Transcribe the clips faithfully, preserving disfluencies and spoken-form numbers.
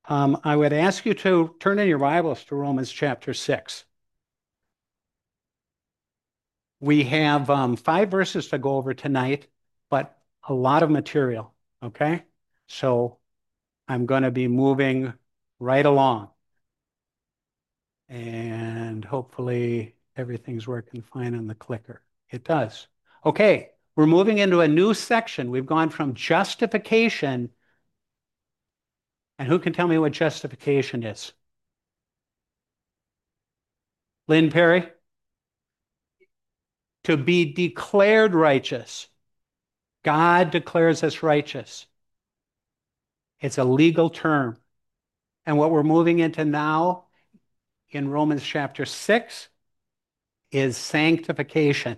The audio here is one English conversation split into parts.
Um, I would ask you to turn in your Bibles to Romans chapter six. We have um, five verses to go over tonight, but a lot of material. Okay. So I'm going to be moving right along and hopefully everything's working fine on the clicker. It does. Okay. We're moving into a new section. We've gone from justification, and who can tell me what justification is? Lynn Perry? To be declared righteous. God declares us righteous. It's a legal term. And what we're moving into now in Romans chapter six is sanctification.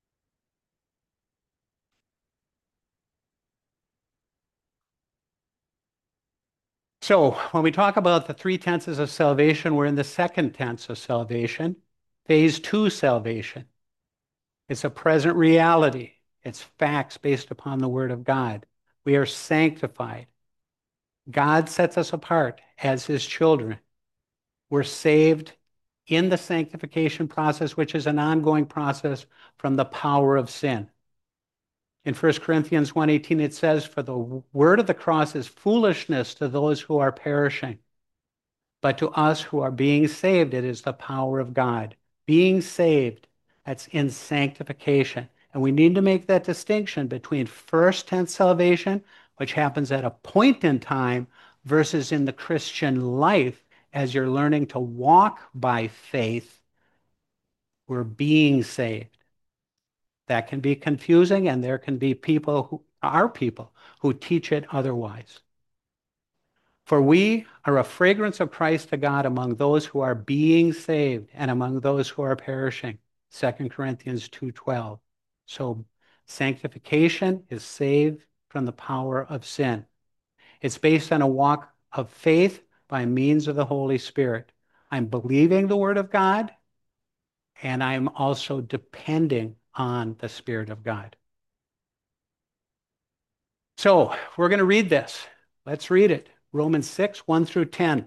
So when we talk about the three tenses of salvation, we're in the second tense of salvation, phase two salvation. It's a present reality. It's facts based upon the word of God. We are sanctified. God sets us apart as his children. We're saved in the sanctification process, which is an ongoing process from the power of sin. In First Corinthians one eighteen, it says, "For the word of the cross is foolishness to those who are perishing, but to us who are being saved, it is the power of God." Being saved, that's in sanctification. And we need to make that distinction between first tense salvation, which happens at a point in time, versus in the Christian life as you're learning to walk by faith. We're being saved. That can be confusing, and there can be people who are people who teach it otherwise. For we are a fragrance of Christ to God among those who are being saved and among those who are perishing. Second Corinthians two twelve. So sanctification is saved from the power of sin. It's based on a walk of faith by means of the Holy Spirit. I'm believing the Word of God, and I'm also depending on the Spirit of God. So we're going to read this. Let's read it. Romans six, one through ten.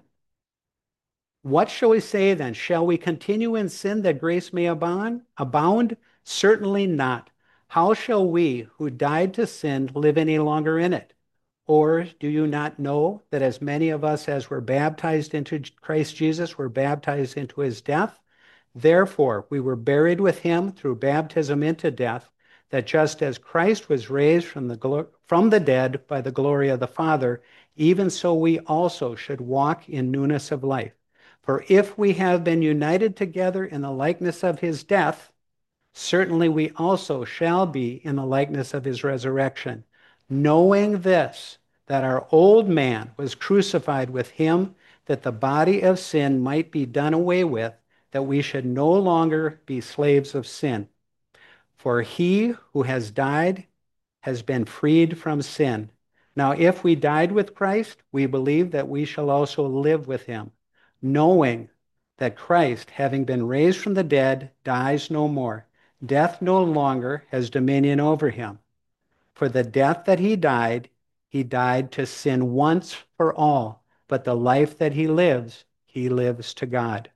What shall we say then? Shall we continue in sin that grace may abound? Abound? Certainly not. How shall we who died to sin live any longer in it? Or do you not know that as many of us as were baptized into Christ Jesus were baptized into his death? Therefore, we were buried with him through baptism into death, that just as Christ was raised from the, from the dead by the glory of the Father, even so we also should walk in newness of life. For if we have been united together in the likeness of his death, certainly we also shall be in the likeness of his resurrection, knowing this, that our old man was crucified with him, that the body of sin might be done away with, that we should no longer be slaves of sin. For he who has died has been freed from sin. Now, if we died with Christ, we believe that we shall also live with him, knowing that Christ, having been raised from the dead, dies no more. Death no longer has dominion over him. For the death that he died, he died to sin once for all, but the life that he lives, he lives to God.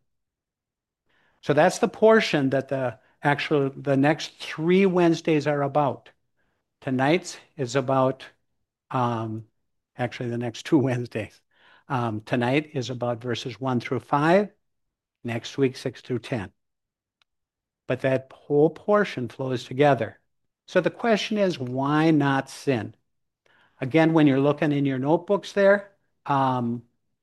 So that's the portion that the actual the next three Wednesdays are about. Tonight's is about um, actually the next two Wednesdays. Um, tonight is about verses one through five, next week six through ten. But that whole portion flows together. So the question is, why not sin? Again, when you're looking in your notebooks there, um,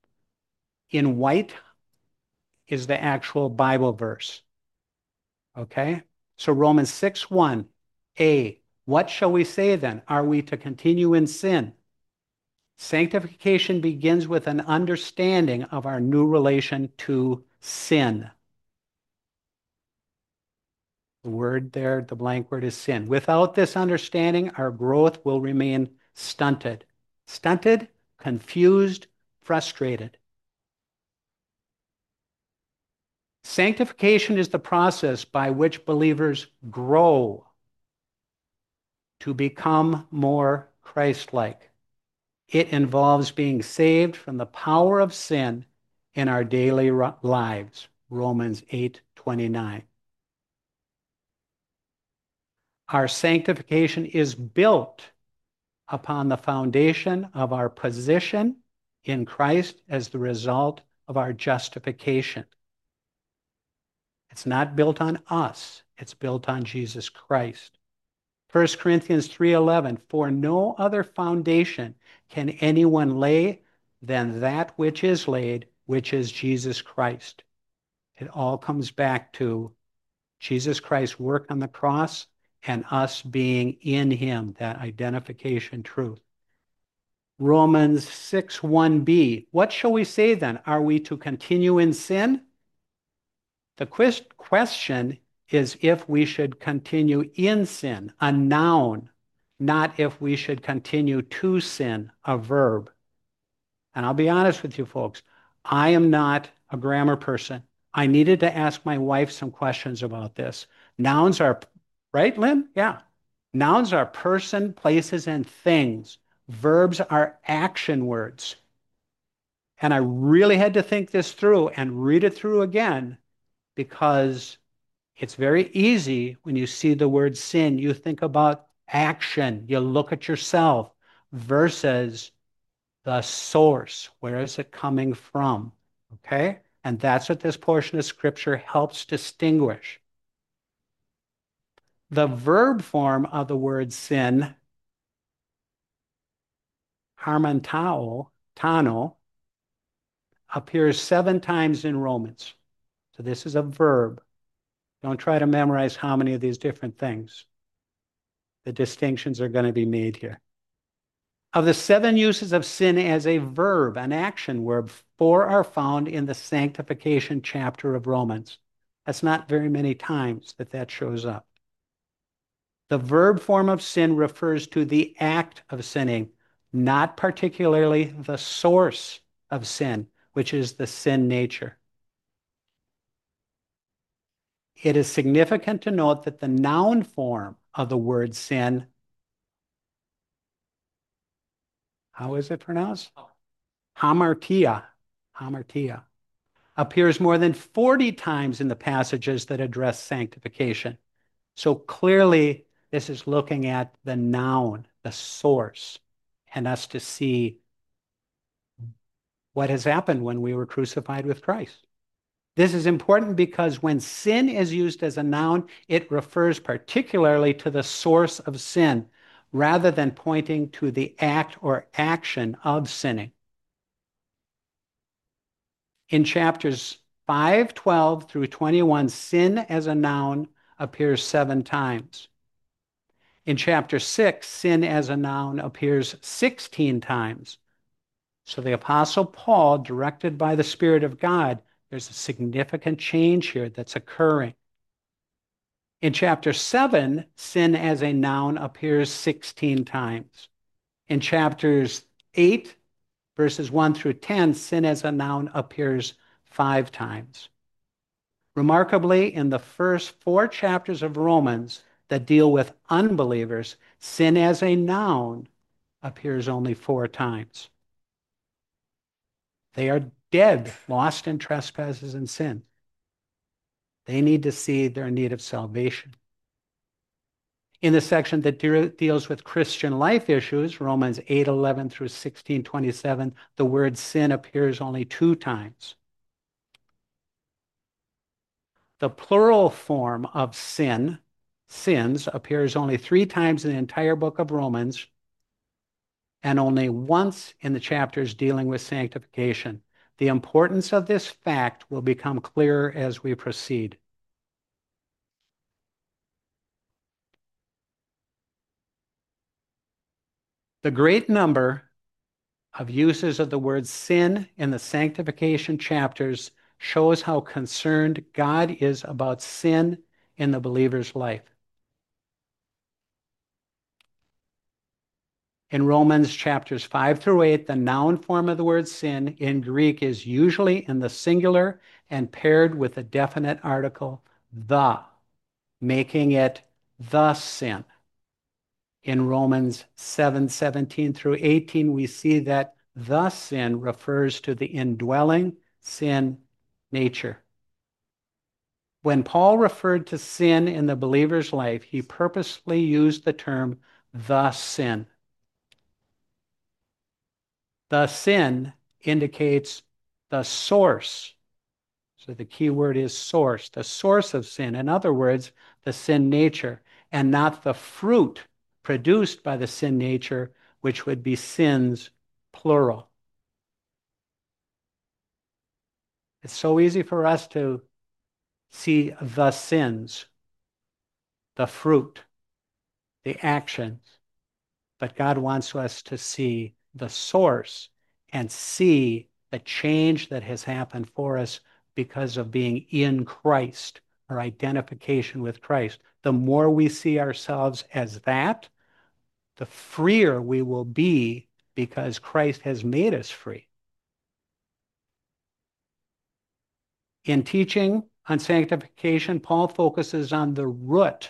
in white is the actual Bible verse. Okay? So Romans six one, A, what shall we say then? Are we to continue in sin? Sanctification begins with an understanding of our new relation to sin. The word there, the blank word is sin. Without this understanding, our growth will remain stunted. Stunted, confused, frustrated. Sanctification is the process by which believers grow to become more Christ-like. It involves being saved from the power of sin in our daily lives. Romans eight twenty-nine. Our sanctification is built upon the foundation of our position in Christ as the result of our justification. It's not built on us, it's built on Jesus Christ. First Corinthians three eleven, for no other foundation can anyone lay than that which is laid, which is Jesus Christ. It all comes back to Jesus Christ's work on the cross and us being in him, that identification truth. Romans six one b, what shall we say then? Are we to continue in sin? The question is if we should continue in sin, a noun, not if we should continue to sin, a verb. And I'll be honest with you folks, I am not a grammar person. I needed to ask my wife some questions about this. Nouns are, right, Lynn? Yeah. Nouns are person, places, and things. Verbs are action words. And I really had to think this through and read it through again, because it's very easy when you see the word sin, you think about action, you look at yourself versus the source. Where is it coming from? Okay? And that's what this portion of scripture helps distinguish. The verb form of the word sin, harmantao, tano, appears seven times in Romans. So this is a verb. Don't try to memorize how many of these different things. The distinctions are going to be made here. Of the seven uses of sin as a verb, an action verb, four are found in the sanctification chapter of Romans. That's not very many times that that shows up. The verb form of sin refers to the act of sinning, not particularly the source of sin, which is the sin nature. It is significant to note that the noun form of the word sin, how is it pronounced? Hamartia, hamartia, appears more than forty times in the passages that address sanctification. So clearly, this is looking at the noun, the source, and us to see what has happened when we were crucified with Christ. This is important because when sin is used as a noun, it refers particularly to the source of sin, rather than pointing to the act or action of sinning. In chapters five, twelve through twenty-one, sin as a noun appears seven times. In chapter six, sin as a noun appears sixteen times. So the Apostle Paul, directed by the Spirit of God, there's a significant change here that's occurring. In chapter seven, sin as a noun appears sixteen times. In chapters eight, verses one through ten, sin as a noun appears five times. Remarkably, in the first four chapters of Romans that deal with unbelievers, sin as a noun appears only four times. They are dead, lost in trespasses and sin. They need to see their need of salvation. In the section that de- deals with Christian life issues, Romans eight eleven through sixteen twenty-seven, the word sin appears only two times. The plural form of sin, sins, appears only three times in the entire book of Romans, and only once in the chapters dealing with sanctification. The importance of this fact will become clearer as we proceed. The great number of uses of the word sin in the sanctification chapters shows how concerned God is about sin in the believer's life. In Romans chapters five through eight, the noun form of the word sin in Greek is usually in the singular and paired with a definite article, the, making it the sin. In Romans seven seventeen through eighteen, we see that the sin refers to the indwelling sin nature. When Paul referred to sin in the believer's life, he purposely used the term the sin. The sin indicates the source. So the key word is source, the source of sin. In other words, the sin nature, and not the fruit produced by the sin nature, which would be sins, plural. It's so easy for us to see the sins, the fruit, the actions, but God wants us to see the source and see the change that has happened for us because of being in Christ, our identification with Christ. The more we see ourselves as that, the freer we will be because Christ has made us free. In teaching on sanctification, Paul focuses on the root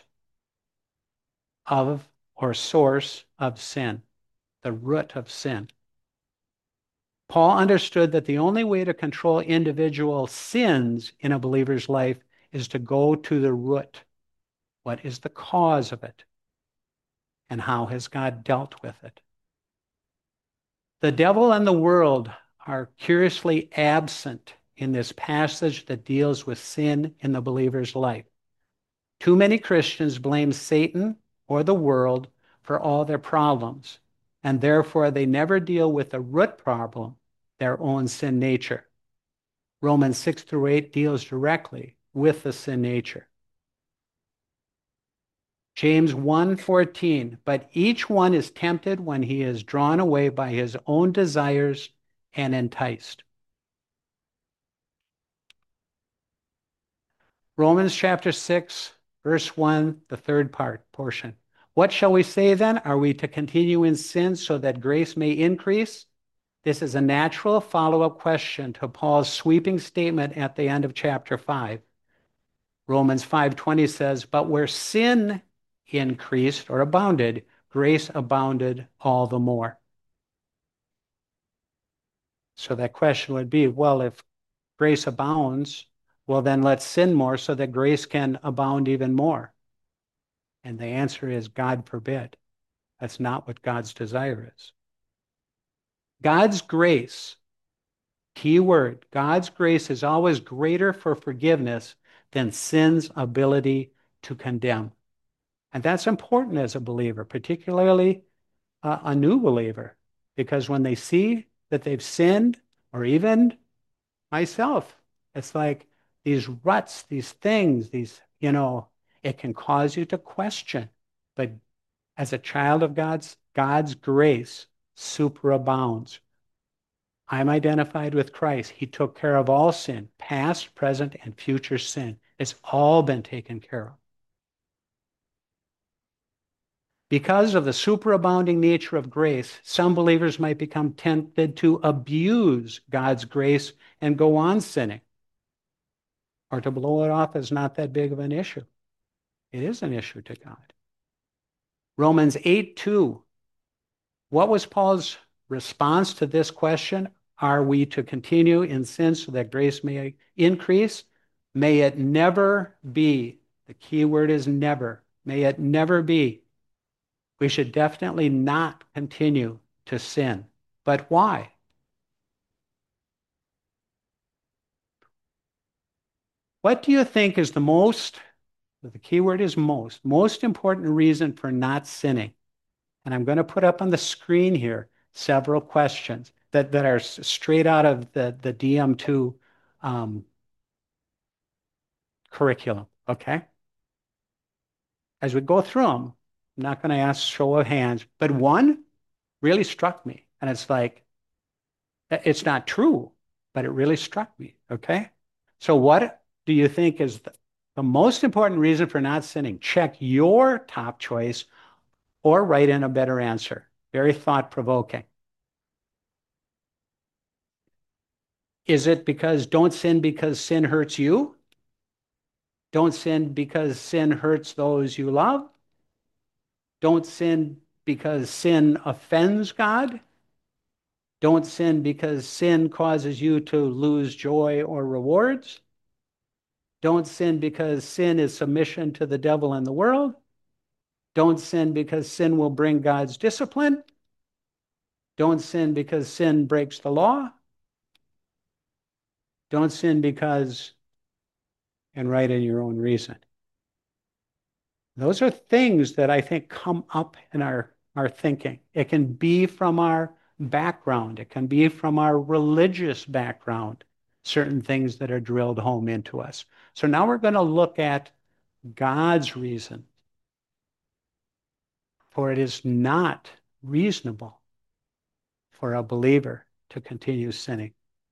of or source of sin, the root of sin. Paul understood that the only way to control individual sins in a believer's life is to go to the root. What is the cause of it? And how has God dealt with it? The devil and the world are curiously absent in this passage that deals with sin in the believer's life. Too many Christians blame Satan or the world for all their problems, and therefore they never deal with the root problem, their own sin nature. Romans six through eight deals directly with the sin nature. James one fourteen, but each one is tempted when he is drawn away by his own desires and enticed. Romans chapter six, verse one, the third part portion. What shall we say then? Are we to continue in sin so that grace may increase? This is a natural follow-up question to Paul's sweeping statement at the end of chapter five. Romans five twenty says, but where sin increased or abounded, grace abounded all the more. So that question would be, well, if grace abounds, well, then let's sin more so that grace can abound even more. And the answer is, God forbid. That's not what God's desire is. God's grace, key word, God's grace is always greater for forgiveness than sin's ability to condemn. And that's important as a believer, particularly uh, a new believer, because when they see that they've sinned, or even myself, it's like these ruts, these things, these, you know, it can cause you to question. But as a child of God's, God's grace superabounds. I'm identified with Christ. He took care of all sin, past, present, and future sin. It's all been taken care of. Because of the superabounding nature of grace, some believers might become tempted to abuse God's grace and go on sinning, or to blow it off as not that big of an issue. It is an issue to God. Romans eight two. What was Paul's response to this question? Are we to continue in sin so that grace may increase? May it never be. The key word is never. May it never be. We should definitely not continue to sin. But why? What do you think is the most, the key word is most, most important reason for not sinning? And I'm going to put up on the screen here several questions that, that are straight out of the, the D M two um, curriculum, okay? As we go through them, I'm not going to ask show of hands, but one really struck me. And it's like, it's not true, but it really struck me, okay? So what do you think is the, the most important reason for not sinning? Check your top choice or write in a better answer. Very thought-provoking. Is it because don't sin because sin hurts you? Don't sin because sin hurts those you love? Don't sin because sin offends God. Don't sin because sin causes you to lose joy or rewards. Don't sin because sin is submission to the devil and the world. Don't sin because sin will bring God's discipline. Don't sin because sin breaks the law. Don't sin because, and write in your own reason. Those are things that I think come up in our, our thinking. It can be from our background, it can be from our religious background, certain things that are drilled home into us. So now we're going to look at God's reason. For it is not reasonable for a believer to continue sinning.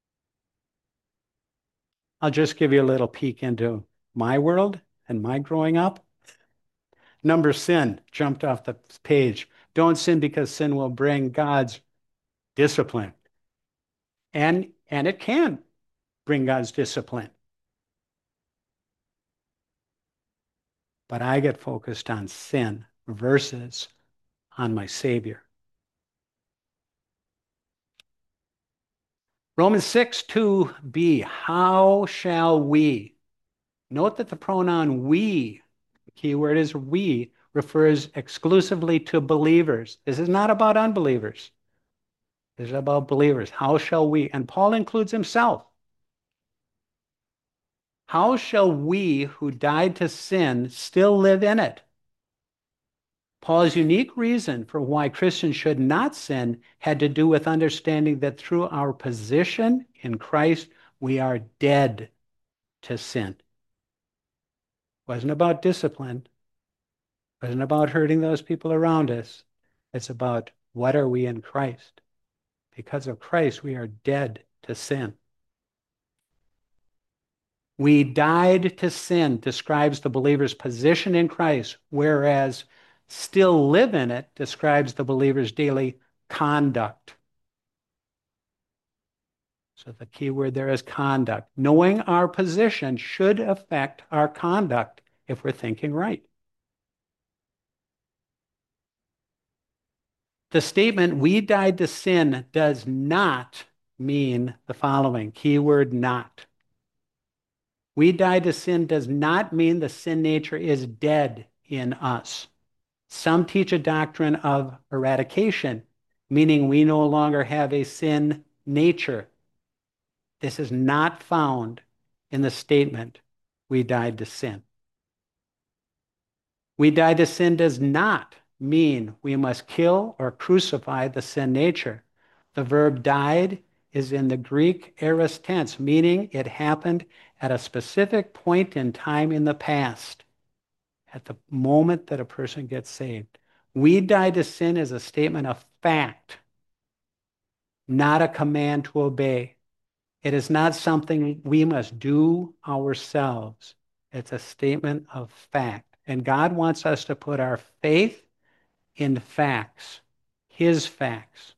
I'll just give you a little peek into my world and my growing up. Number sin jumped off the page. Don't sin because sin will bring God's discipline. And, and it can bring God's discipline. But I get focused on sin versus on my Savior. Romans six, two b, how shall we? Note that the pronoun we, the key word is we, refers exclusively to believers. This is not about unbelievers. This is about believers. How shall we? And Paul includes himself. How shall we who died to sin still live in it? Paul's unique reason for why Christians should not sin had to do with understanding that through our position in Christ, we are dead to sin. It wasn't about discipline. It wasn't about hurting those people around us. It's about what are we in Christ? Because of Christ, we are dead to sin. We died to sin describes the believer's position in Christ, whereas still live in it describes the believer's daily conduct. So the key word there is conduct. Knowing our position should affect our conduct if we're thinking right. The statement, we died to sin, does not mean the following. Keyword not. We died to sin does not mean the sin nature is dead in us. Some teach a doctrine of eradication, meaning we no longer have a sin nature. This is not found in the statement, we died to sin. We died to sin does not mean we must kill or crucify the sin nature. The verb died is in the Greek aorist tense, meaning it happened at a specific point in time in the past, at the moment that a person gets saved. We died to sin is a statement of fact, not a command to obey. It is not something we must do ourselves. It's a statement of fact. And God wants us to put our faith in facts, His facts.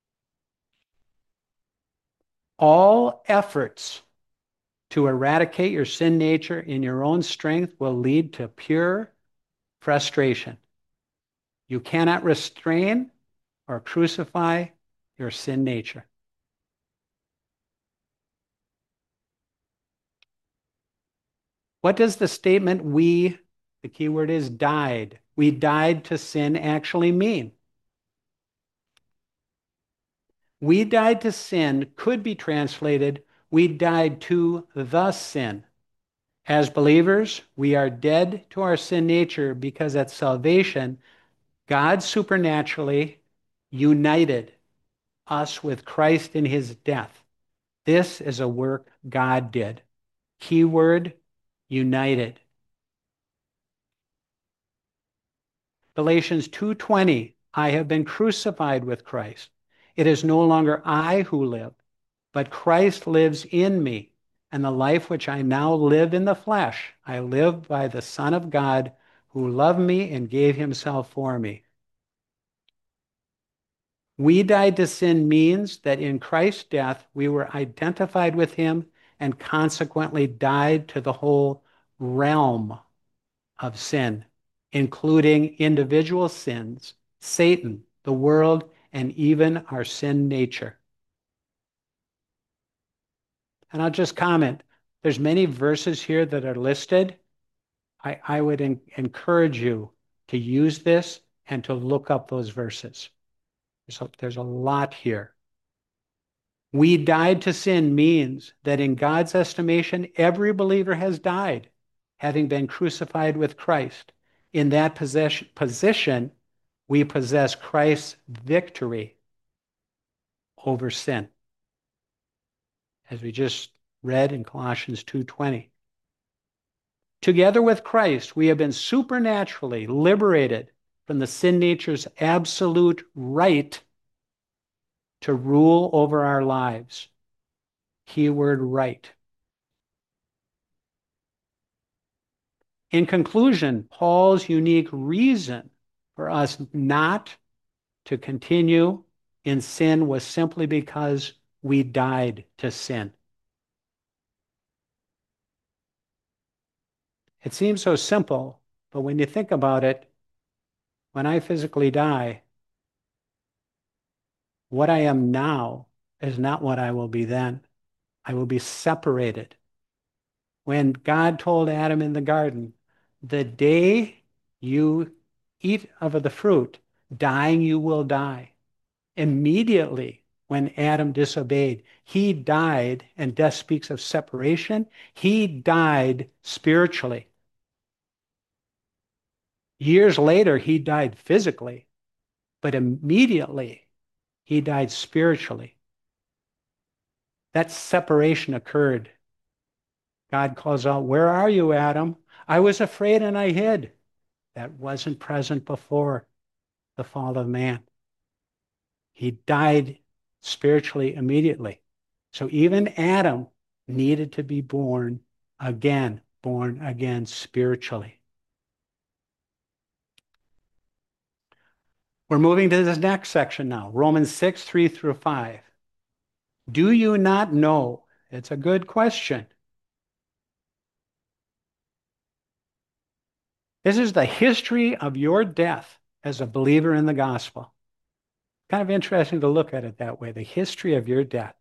All efforts to eradicate your sin nature in your own strength will lead to pure frustration. You cannot restrain or crucify your sin nature. What does the statement we, the key word is died, we died to sin actually mean? We died to sin could be translated, we died to the sin. As believers, we are dead to our sin nature because at salvation, God supernaturally united us with Christ in his death. This is a work God did. Keyword, united. Galatians two twenty, I have been crucified with Christ. It is no longer I who live, but Christ lives in me. And the life which I now live in the flesh, I live by the Son of God who loved me and gave himself for me. We died to sin means that in Christ's death, we were identified with him and consequently died to the whole realm of sin, including individual sins, Satan, the world, and even our sin nature. And I'll just comment, there's many verses here that are listed. I, I would en- encourage you to use this and to look up those verses. So there's a lot here. We died to sin means that in God's estimation, every believer has died, having been crucified with Christ. In that possession, position, we possess Christ's victory over sin, as we just read in Colossians two twenty. Together with Christ, we have been supernaturally liberated from the sin nature's absolute right to rule over our lives. Keyword right. In conclusion, Paul's unique reason for us not to continue in sin was simply because we died to sin. It seems so simple, but when you think about it, when I physically die, what I am now is not what I will be then. I will be separated. When God told Adam in the garden, the day you eat of the fruit, dying you will die. Immediately when Adam disobeyed, he died, and death speaks of separation. He died spiritually. Years later, he died physically, but immediately he died spiritually. That separation occurred. God calls out, "Where are you, Adam? I was afraid and I hid." That wasn't present before the fall of man. He died spiritually immediately. So even Adam needed to be born again, born again spiritually. We're moving to this next section now, Romans six, three through five. Do you not know? It's a good question. This is the history of your death as a believer in the gospel. Kind of interesting to look at it that way, the history of your death.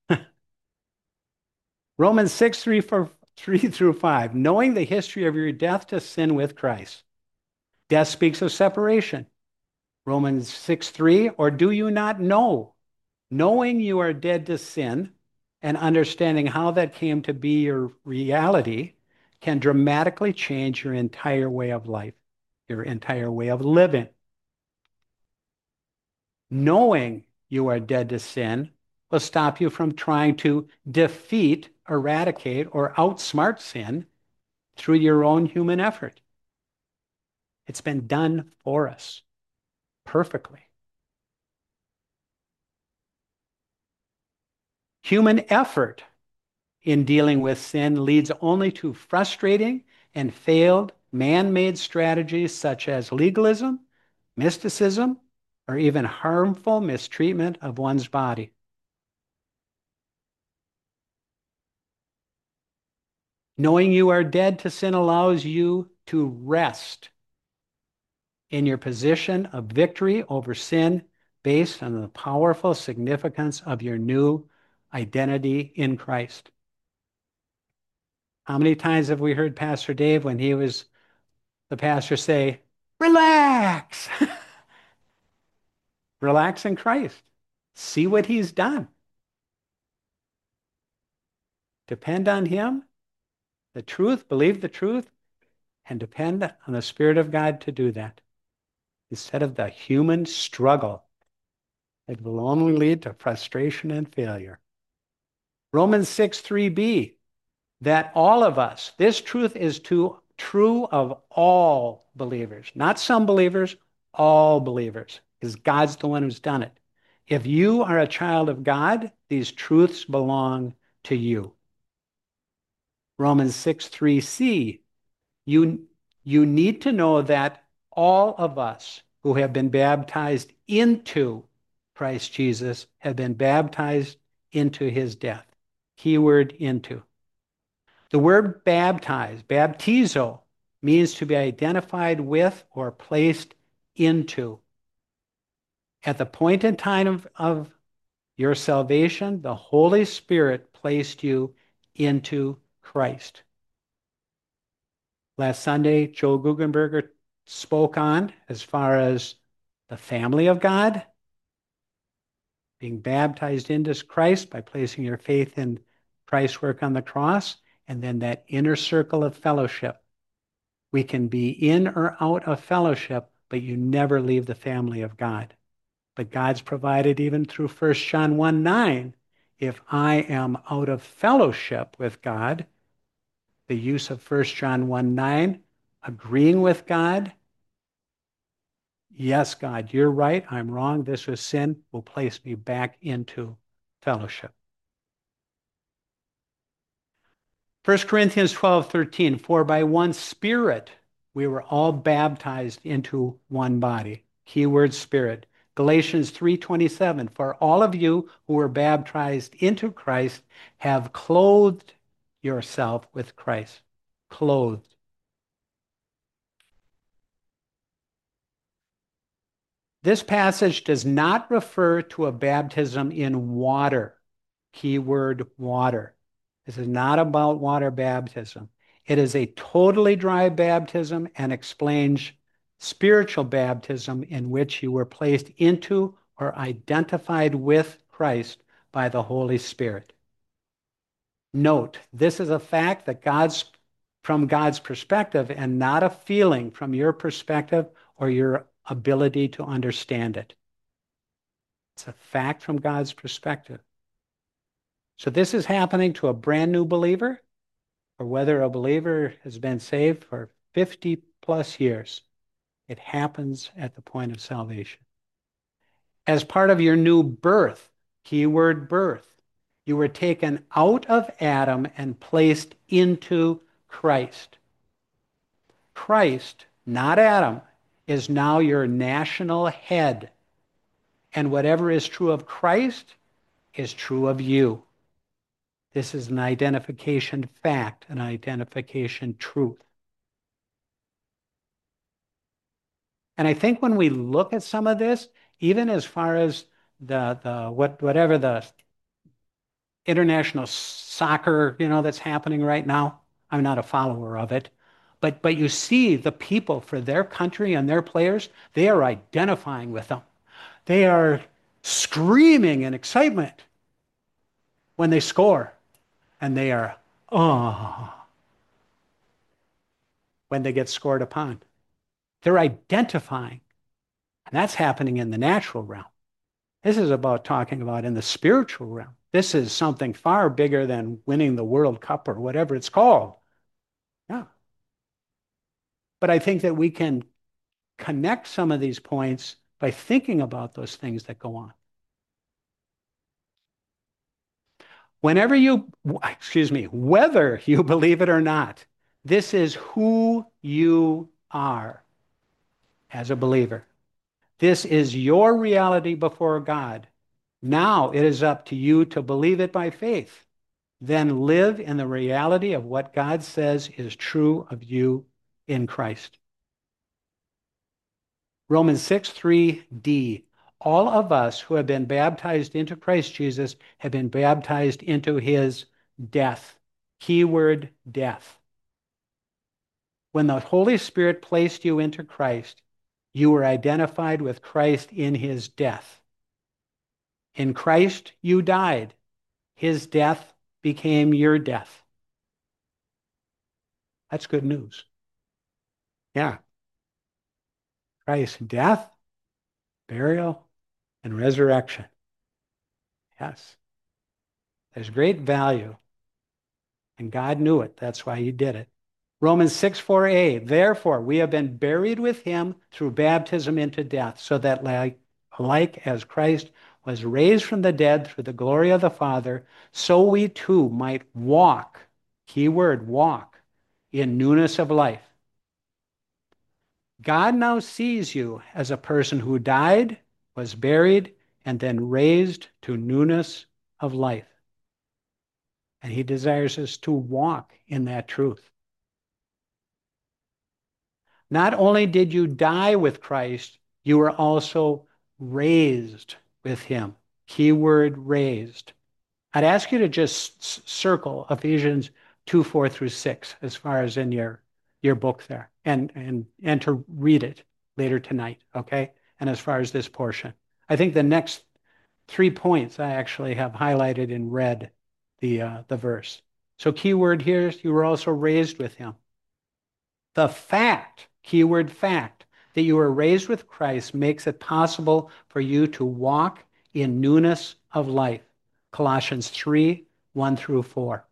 Romans six, three, four, three through five. Knowing the history of your death to sin with Christ. Death speaks of separation. Romans six, three. Or do you not know? Knowing you are dead to sin and understanding how that came to be your reality can dramatically change your entire way of life, your entire way of living. Knowing you are dead to sin will stop you from trying to defeat, eradicate, or outsmart sin through your own human effort. It's been done for us perfectly. Human effort in dealing with sin leads only to frustrating and failed man-made strategies such as legalism, mysticism, or even harmful mistreatment of one's body. Knowing you are dead to sin allows you to rest in your position of victory over sin based on the powerful significance of your new identity in Christ. How many times have we heard Pastor Dave, when he was the pastor, say, relax, relax in Christ. See what he's done. Depend on him, the truth, believe the truth, and depend on the Spirit of God to do that, instead of the human struggle that will only lead to frustration and failure. Romans six, three b, that all of us, this truth is to, true of all believers, not some believers, all believers, because God's the one who's done it. If you are a child of God, these truths belong to you. Romans six, three c, you, you need to know that all of us who have been baptized into Christ Jesus have been baptized into his death. Keyword into. The word baptize, baptizo, means to be identified with or placed into. At the point in time of, of your salvation, the Holy Spirit placed you into Christ. Last Sunday, Joe Guggenberger spoke on as far as the family of God, being baptized into Christ by placing your faith in Christ's work on the cross, and then that inner circle of fellowship. We can be in or out of fellowship, but you never leave the family of God. But God's provided even through First John one nine, if I am out of fellowship with God, the use of First John one nine, agreeing with God, yes, God, you're right, I'm wrong, this was sin, will place me back into fellowship. First Corinthians twelve thirteen, for by one Spirit we were all baptized into one body. Keyword Spirit. Galatians three twenty-seven, for all of you who were baptized into Christ have clothed yourself with Christ. Clothed. This passage does not refer to a baptism in water. Keyword water. This is not about water baptism. It is a totally dry baptism and explains spiritual baptism in which you were placed into or identified with Christ by the Holy Spirit. Note, this is a fact that God's from God's perspective and not a feeling from your perspective or your ability to understand it. It's a fact from God's perspective. So this is happening to a brand new believer, or whether a believer has been saved for fifty plus years. It happens at the point of salvation. As part of your new birth, keyword birth, you were taken out of Adam and placed into Christ. Christ, not Adam, is now your national head. And whatever is true of Christ is true of you. This is an identification fact, an identification truth. And I think when we look at some of this, even as far as the, the what, whatever the international soccer, you know, that's happening right now, I'm not a follower of it, but, but you see the people for their country and their players, they are identifying with them. They are screaming in excitement when they score, and they are, oh, when they get scored upon. They're identifying. And that's happening in the natural realm. This is about talking about in the spiritual realm. This is something far bigger than winning the World Cup or whatever it's called. Yeah. But I think that we can connect some of these points by thinking about those things that go on. Whenever you, excuse me, whether you believe it or not, this is who you are as a believer. This is your reality before God. Now it is up to you to believe it by faith. Then live in the reality of what God says is true of you in Christ. Romans six three d. All of us who have been baptized into Christ Jesus have been baptized into his death. Keyword death. When the Holy Spirit placed you into Christ, you were identified with Christ in his death. In Christ, you died. His death became your death. That's good news. Yeah. Christ's death, burial, and resurrection. Yes. There's great value. And God knew it. That's why he did it. Romans six four a. Therefore, we have been buried with him through baptism into death, so that like, like as Christ was raised from the dead through the glory of the Father, so we too might walk, keyword walk, in newness of life. God now sees you as a person who died, was buried, and then raised to newness of life. And he desires us to walk in that truth. Not only did you die with Christ, you were also raised with him. Keyword raised. I'd ask you to just circle Ephesians two, four through six, as far as in your, your book there, and, and, and to read it later tonight, okay? And as far as this portion, I think the next three points I actually have highlighted in red the, uh, the verse. So keyword here is you were also raised with him. The fact, keyword fact, that you were raised with Christ makes it possible for you to walk in newness of life. Colossians three, one through four.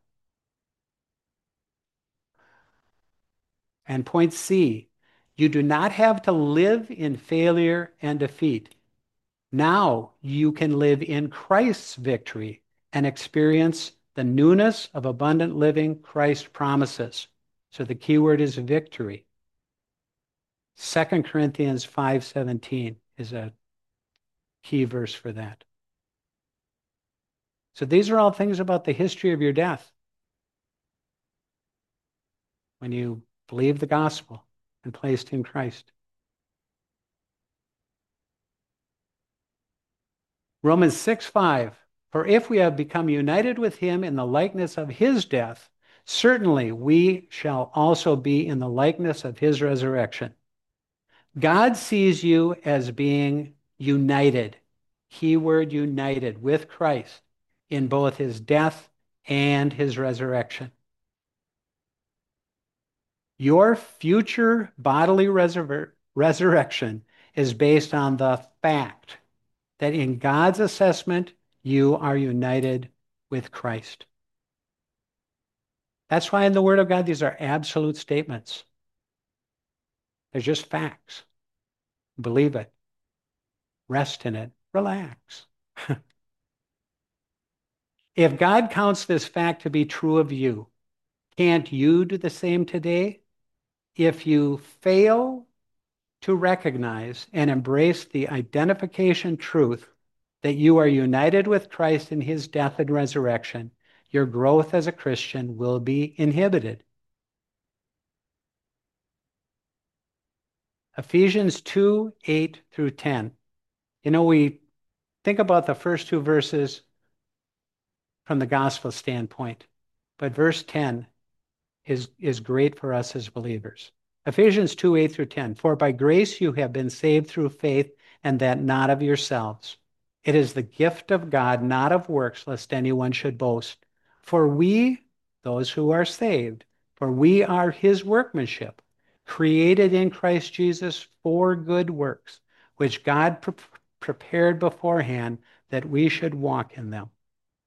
And point C, you do not have to live in failure and defeat. Now you can live in Christ's victory and experience the newness of abundant living Christ promises. So the key word is victory. Second Corinthians five seventeen is a key verse for that. So these are all things about the history of your death. When you believe the gospel and placed in Christ. Romans six five, for if we have become united with him in the likeness of his death, certainly we shall also be in the likeness of his resurrection. God sees you as being united, keyword united, with Christ in both his death and his resurrection. Your future bodily resur- resurrection is based on the fact that in God's assessment, you are united with Christ. That's why in the Word of God, these are absolute statements. They're just facts. Believe it. Rest in it. Relax. If God counts this fact to be true of you, can't you do the same today? If you fail to recognize and embrace the identification truth that you are united with Christ in his death and resurrection, your growth as a Christian will be inhibited. Ephesians two, eight through ten. You know, we think about the first two verses from the gospel standpoint, but verse ten is, is great for us as believers. Ephesians two, eight through ten. For by grace you have been saved through faith, and that not of yourselves. It is the gift of God, not of works, lest anyone should boast. For we, those who are saved, for we are his workmanship, created in Christ Jesus for good works, which God pre- prepared beforehand that we should walk in them.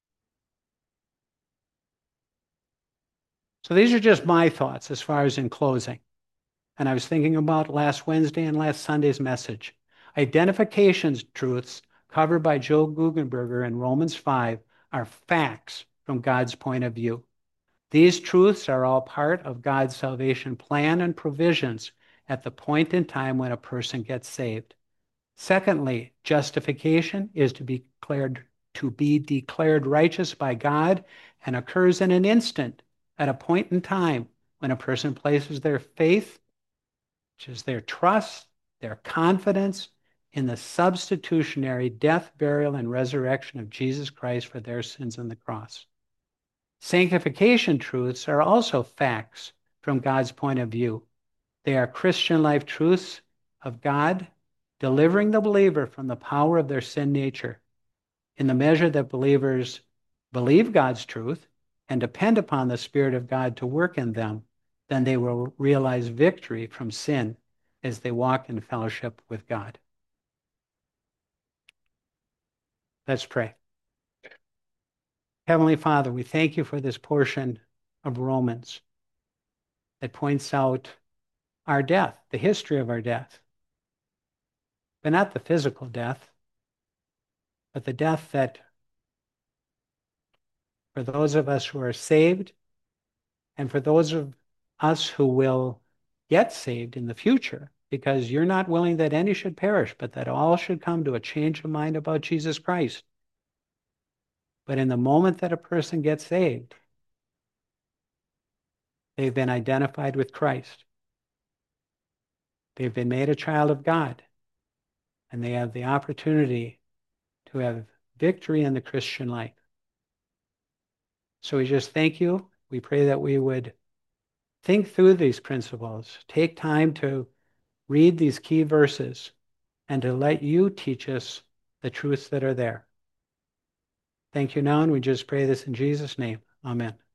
So these are just my thoughts as far as in closing. And I was thinking about last Wednesday and last Sunday's message. Identifications truths covered by Joe Guggenberger in Romans five are facts from God's point of view. These truths are all part of God's salvation plan and provisions at the point in time when a person gets saved. Secondly, justification is to be declared to be declared righteous by God and occurs in an instant at a point in time when a person places their faith, which is their trust, their confidence in the substitutionary death, burial, and resurrection of Jesus Christ for their sins on the cross. Sanctification truths are also facts from God's point of view. They are Christian life truths of God, delivering the believer from the power of their sin nature. In the measure that believers believe God's truth and depend upon the Spirit of God to work in them, then they will realize victory from sin as they walk in fellowship with God. Let's pray. Heavenly Father, we thank you for this portion of Romans that points out our death, the history of our death, but not the physical death, but the death that for those of us who are saved and for those of us who will get saved in the future, because you're not willing that any should perish, but that all should come to a change of mind about Jesus Christ. But in the moment that a person gets saved, they've been identified with Christ. They've been made a child of God. and they have the opportunity to have victory in the Christian life. So we just thank you. We pray that we would think through these principles, take time to read these key verses, and to let you teach us the truths that are there. Thank you now, and we just pray this in Jesus' name. Amen.